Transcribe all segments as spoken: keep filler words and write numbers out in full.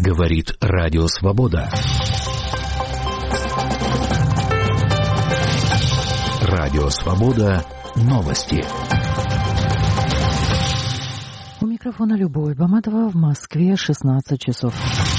Говорит Радио Свобода. Радио Свобода. Новости. У микрофона Любовь Баматова. В Москве шестнадцать часов.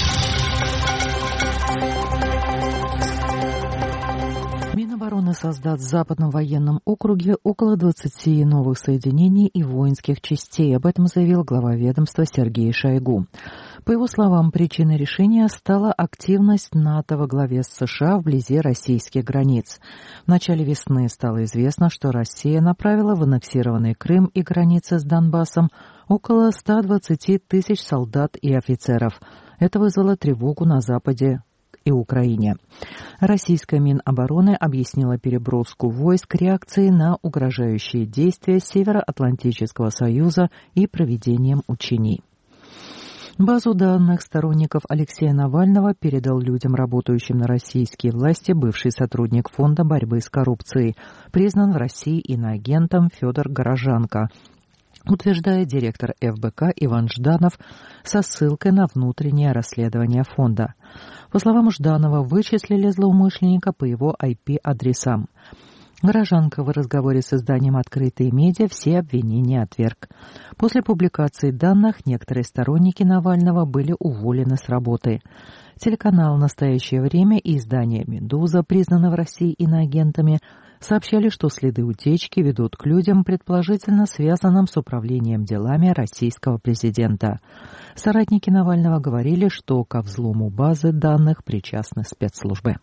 Минобороны создаст в Западном военном округе около двадцати новых соединений и воинских частей. Об этом заявил глава ведомства Сергей Шойгу. По его словам, причиной решения стала активность НАТО во главе с США вблизи российских границ. В начале весны стало известно, что Россия направила в аннексированный Крым и границы с Донбассом около ста двадцати тысяч солдат и офицеров. Это вызвало тревогу на Западе и Украине. Российская Минобороны объяснила переброску войск реакцией на угрожающие действия Североатлантического союза и проведением учений. Базу данных сторонников Алексея Навального передал людям, работающим на российские власти, бывший сотрудник Фонда борьбы с коррупцией, признан в России иноагентом Федор Горожанко, утверждает директор эф бэ ка Иван Жданов со ссылкой на внутреннее расследование фонда. По словам Жданова, вычислили злоумышленника по его ай пи-адресам. Горожанко в разговоре с изданием «Открытые медиа» все обвинения отверг. После публикации данных некоторые сторонники Навального были уволены с работы. Телеканал «Настоящее время» и издание «Медуза», признанные в России иноагентами, сообщали, что следы утечки ведут к людям, предположительно связанным с управлением делами российского президента. Соратники Навального говорили, что ко взлому базы данных причастны спецслужбы.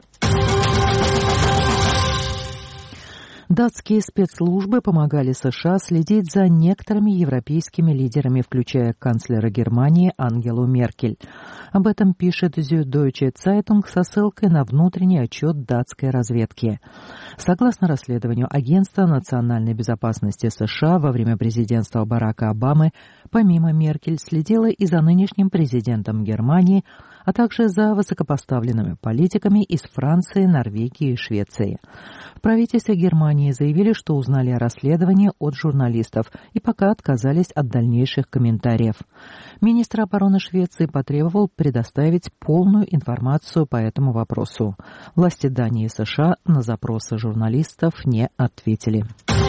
Датские спецслужбы помогали США следить за некоторыми европейскими лидерами, включая канцлера Германии Ангелу Меркель. Об этом пишет Süddeutsche Zeitung со ссылкой на внутренний отчет датской разведки. Согласно расследованию Агентства национальной безопасности США, во время президентства Барака Обамы, помимо Меркель, следила и за нынешним президентом Германии, а также за высокопоставленными политиками из Франции, Норвегии и Швеции. В правительстве Германии заявили, что узнали о расследовании от журналистов и пока отказались от дальнейших комментариев. Министр обороны Швеции потребовал предоставить полную информацию по этому вопросу. Власти Дании и США на запросы журналистов не ответили.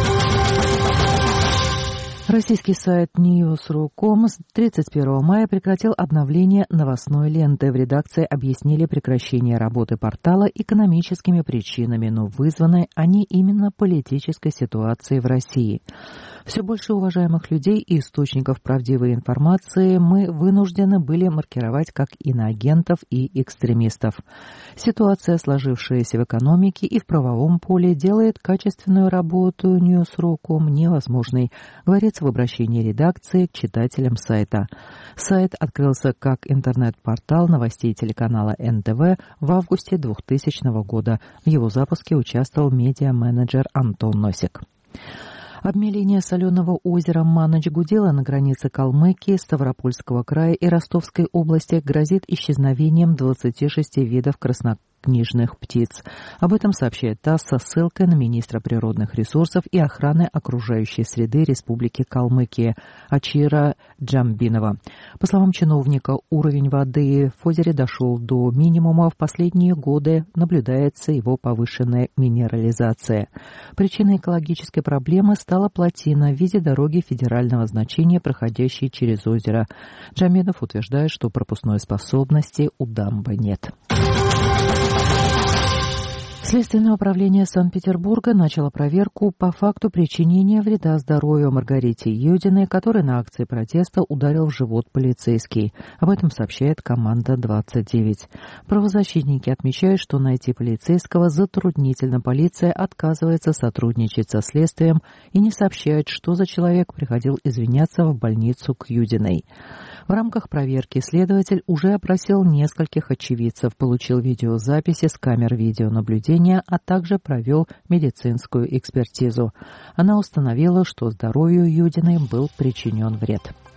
Российский сайт ньюс точка ру точка ком с тридцать первого мая прекратил обновление новостной ленты. В редакции объяснили прекращение работы портала экономическими причинами, но вызваны они именно политической ситуацией в России. Все больше уважаемых людей и источников правдивой информации мы вынуждены были маркировать как иноагентов и экстремистов. Ситуация, сложившаяся в экономике и в правовом поле, делает качественную работу ньюс точка ру точка ком невозможной, говорится в обращении редакции к читателям сайта. Сайт открылся как интернет-портал новостей телеканала эн тэ вэ в августе двухтысячного года. В его запуске участвовал медиа-менеджер Антон Носик. Обмеление соленого озера Маныч-Гудела на границе Калмыкии, Ставропольского края и Ростовской области грозит исчезновением двадцати шести видов краснокнижных птиц. Об этом сообщает ТАСС со ссылкой на министра природных ресурсов и охраны окружающей среды Республики Калмыкия Ачира Джамбинова. По словам чиновника, уровень воды в озере дошел до минимума. В последние годы наблюдается его повышенная минерализация. Причиной экологической проблемы стала плотина в виде дороги федерального значения, проходящей через озеро. Джамбинов утверждает, что пропускной способности у дамбы нет. Следственное управление Санкт-Петербурга начало проверку по факту причинения вреда здоровью Маргарите Юдиной, которой на акции протеста ударил в живот полицейский. Об этом сообщает команда двадцать девять. Правозащитники отмечают, что найти полицейского затруднительно. Полиция отказывается сотрудничать со следствием и не сообщает, что за человек приходил извиняться в больницу к Юдиной. В рамках проверки следователь уже опросил нескольких очевидцев, получил видеозаписи с камер видеонаблюдения, а также провел медицинскую экспертизу. Она установила, что здоровью Юдиной был причинен вред.